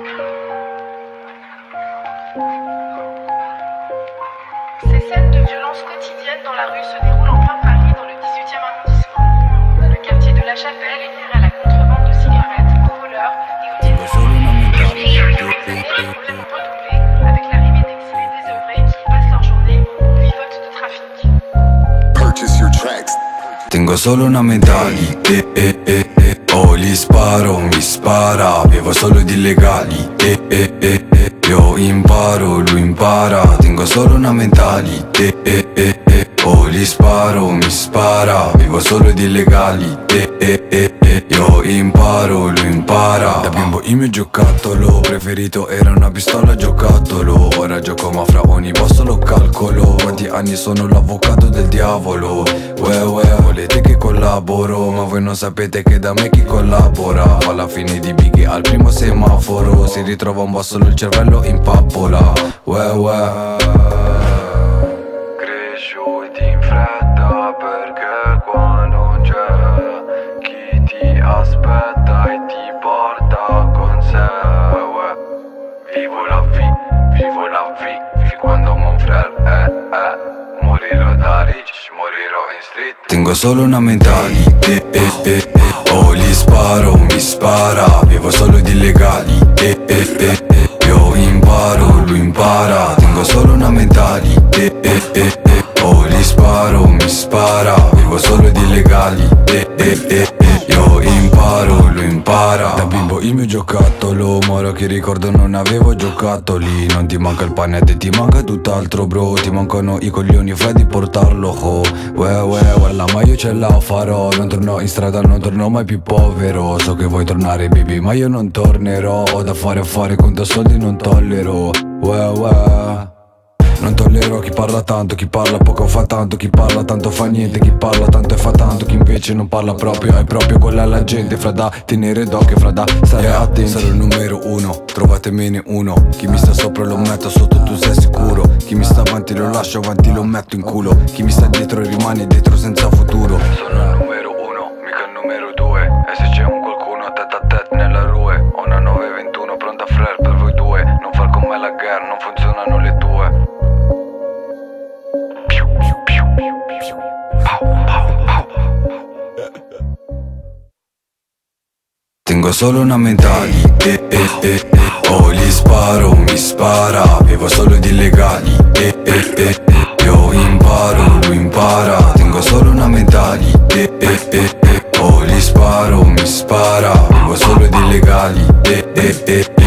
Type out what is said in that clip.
Ces scènes de violence quotidienne dans la rue se déroulent en plein Paris, dans le 18e arrondissement. Le quartier de La Chapelle est livré à la contrebande de cigarettes, aux voleurs et aux dealers. Les problèmes ont redoublé avec l'arrivée d'exilés désœuvrés qui passent leur journée au vivote de trafic. Purchase your tracks. Tengo solo una medaglia, oh gli sparo, mi spara, vivo solo di illegali, io imparo, lui impara. Tengo solo una medaglia, oh gli sparo, mi spara, vivo solo di illegali, io imparo, lui impara. Da bimbo il mio giocattolo preferito era una pistola giocattolo. Ora gioco ma fra ogni boss lo calcolo. Quanti anni sono l'avvocato del diavolo. Volete che collaboro, ma voi non sapete che da me chi collabora. Alla fine di Biggie al primo semaforo si ritrova un boss solo il cervello in pappola. Cresciuti in fretta perché qua non c'è chi ti aspetta e ti porta con sé. Vivo la vie quando mon frère morirò da rich, morirò in street. Tengo solo una medaglia, oh gli sparo, mi spara, vivo solo di illegali, io imparo, lui impara. Tengo solo una medaglia, oh gli sparo, mi spara, vivo solo di illegali, io imparo, lui impara. Da bimbo il mio giocattolo, ma ora che ricordo non avevo giocattoli. Non ti manca il pane, a te ti manca tutt'altro bro. Ti mancano i coglioni fra di portarlo ho. Wallah, ma io ce la farò. Non torno in strada, non torno mai più povero. So che vuoi tornare baby, ma io non tornerò. Ho da fare, conto soldi non tollero. Non tollero chi parla tanto, chi parla poco fa tanto, chi parla tanto fa niente, chi parla tanto e fa tanto, chi invece non parla proprio è proprio quella la gente. Fra da tenere d'occhio, fra da stare attenti. Sarò il numero uno, trovatemene uno. Chi mi sta sopra lo metto sotto, tu sei sicuro. Chi mi sta avanti lo lascio avanti, lo metto in culo. Chi mi sta dietro rimane dietro senza futuro. Sono il numero uno, mica il numero due. E se c'è un qualcuno tête a tête nella rue, ho una 921 pronta frère per voi due. Non far con me la guerra, non funzionano le tue. Tengo solo una medaglia, oh gli sparo, mi spara, vivo solo di illegali, io imparo, lui impara. Tengo solo una medaglia, oh gli sparo, mi spara, vivo solo di illegali,